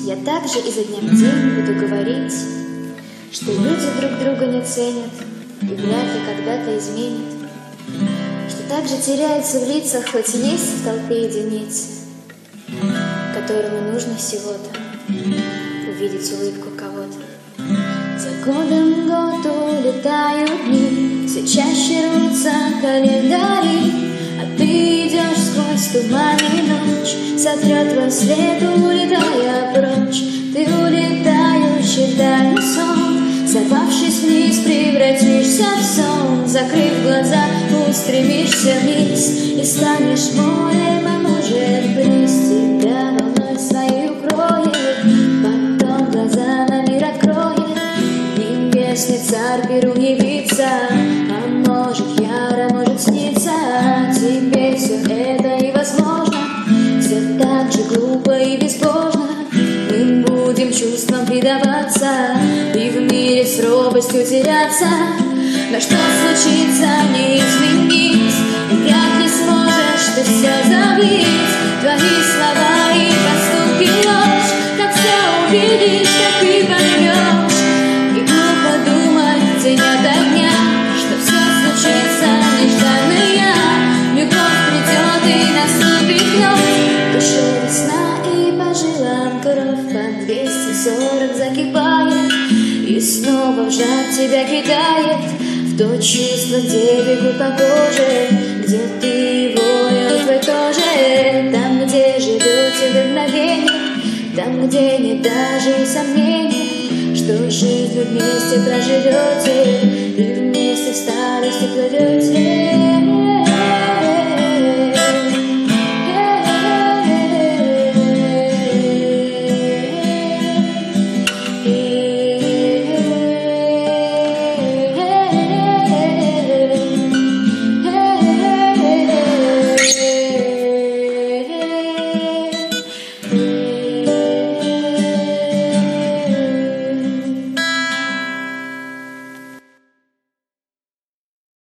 Я также изо дня в день буду говорить, что люди друг друга не ценят и вряд ли когда-то изменят, что также теряются в лицах, хоть и есть в толпе единицы, которому нужно всего-то увидеть улыбку кого-то. За годом год улетают дни, все чаще рвутся календари, а ты идешь сквозь туман и ночь, сотрет во свет, улетая прочь. Ты улетающий дальний сон, сорвавшись вниз, превратишься в сон. Закрыв глаза, устремишься вниз и станешь морем, а может бриз тебя волной своей укроет, потом глаза на мир откроет. Небесный царь Перу явится, а может яро, может снится тебе все это и возможно, все так же глупо и безбожно. Мы будем чувствам предаваться и в мире с робостью теряться. Но что случится, не изменить, и вряд ли сможешь ты все забыть. Твои слова и поступки ложь, как все увидишь, так и поймешь. И глупо думать день ото дня, что все случится нежданная. Любовь придет и наступит вновь, в душе весна и по жилам кровь по 240 закипает и снова в жар тебя кидает. В то чувство, где бегут по коже, где ты его, и он твой тоже. Там, где живете вдохновение, там, где нет даже сомнений, что жизнь вы вместе проживете и вместе в старости плывете.